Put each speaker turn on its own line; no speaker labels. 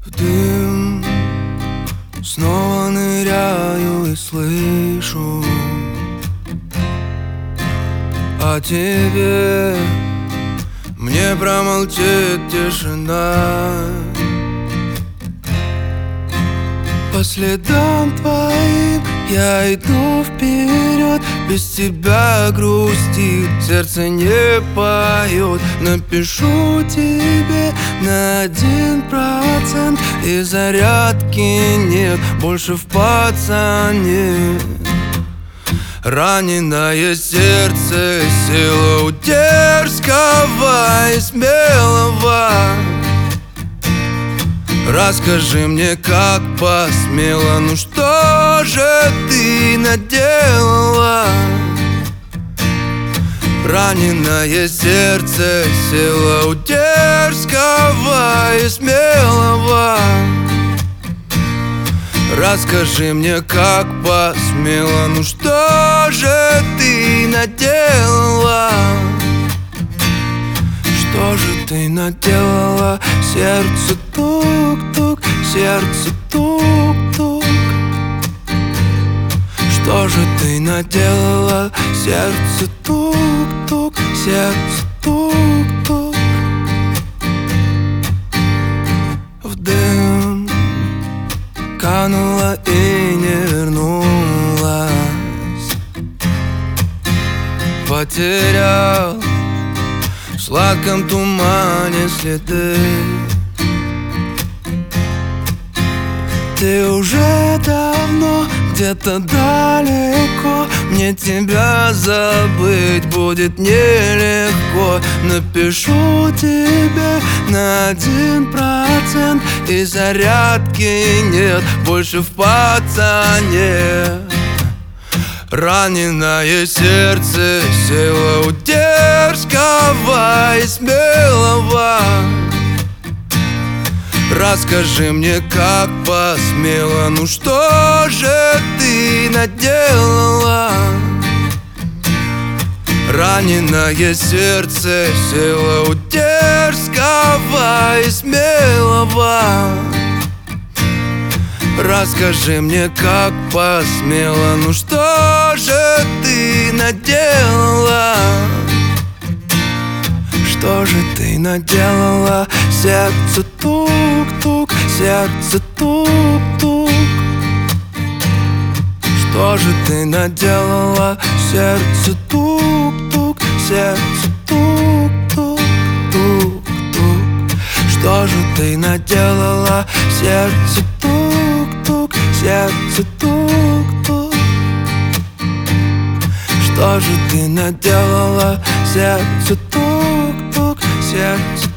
В дым снова ныряю и слышу о тебе. Мне промолчит тишина. По следам твоим я иду вперед. Без тебя грустит, сердце не поет. Напишу тебе на 1%, и зарядки нет больше в пацане. Раненое сердце, сила у дерзкого и смелого. Расскажи мне, как посмела, ну что же ты наделала? Раненое сердце, сила у дерзкого и смелого. Расскажи мне, как посмела, ну что же ты наделала? Что же ты наделала? Сердце тук-тук, сердце тук-тук. Что же ты наделала? Сердце тук-тук, сердце тук-тук. В дым канула и не вернулась. Потерял в сладком тумане следы. Ты уже давно где-то далеко. Мне тебя забыть будет нелегко. Напишу тебе на 1%, и зарядки нет больше в пацане. Раненое сердце, сила у дерзкого и смелого. Расскажи мне, как посмела, ну что же ты наделала? Раненое сердце, сила у дерзкого и смелого. Расскажи мне, как посмела, ну что же ты наделала? Что же ты наделала? Сердце тук-тук, сердце тук-тук. Что же ты наделала? Сердце тук-тук, сердце тук-тук, тук-тук. Что же ты наделала? Сердце тук-тук, сердце тук-тук. Что же ты наделала? Сердце тук-тук, сердце